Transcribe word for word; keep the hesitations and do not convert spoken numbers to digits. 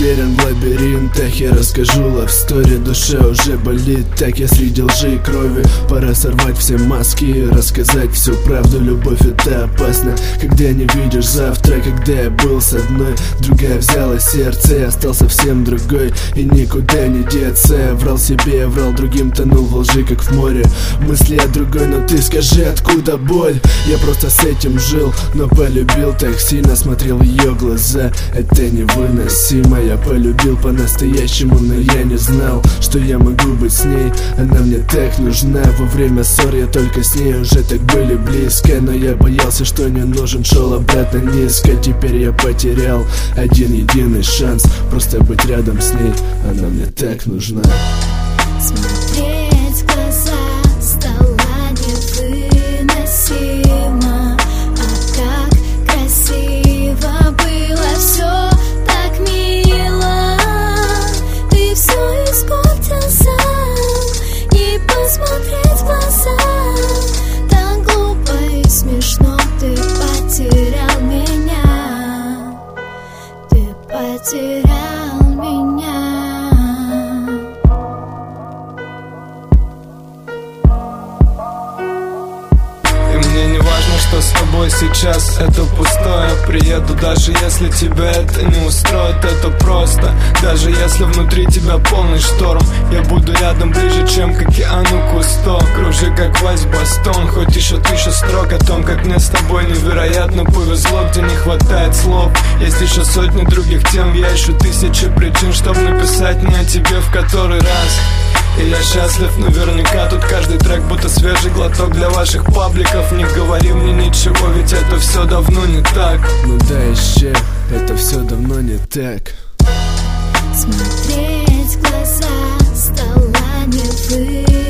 Утерян в лабиринтах, я расскажу love story. Душа уже болит, так я среди лжи и крови. Пора сорвать все маски и рассказать всю правду. Любовь это опасно, когда не видишь завтра. Когда я был с одной, другая взяла сердце. Я стал совсем другой и никуда не деться. Я врал себе, я врал другим, тонул во лжи, как в море. Мысли о другой, но ты скажи, откуда боль? Я просто с этим жил, но полюбил так сильно. Смотрел в ее глаза, это невыносимо. Я полюбил по-настоящему, но я не знал, что я могу быть с ней. Она мне так нужна. Во время ссор я только с ней уже так были близко. Но я боялся, что не нужен, шел обратно низко. Теперь я потерял один единый шанс просто быть рядом с ней. Она мне так нужна. Смотреть в глаза стало невыносимо. А как красиво было все, так мило. Ты все испортил сам. Не посмотреть в глаза, так глупо и смешно. Ты потерял меня. Ты потерял меня. Мне не важно, что с тобой сейчас, это пустое. Приеду, даже если тебя это не устроит. Это просто, даже если внутри тебя полный шторм. Я буду рядом ближе, чем к океану Кусто. Кружи, как Вась Бастон, хоть еще тысяча строк о том, как мне с тобой невероятно повезло, где не хватает слов. Есть еще сотни других тем, я ищу тысячи причин, чтобы написать не о тебе в который раз. И я счастлив наверняка, тут каждый трек будто свежий глоток для ваших пабликов. Не говори мне ничего, ведь это все давно не так. Ну да, еще, это все давно не так. Смотреть в глаза стало невыносимо.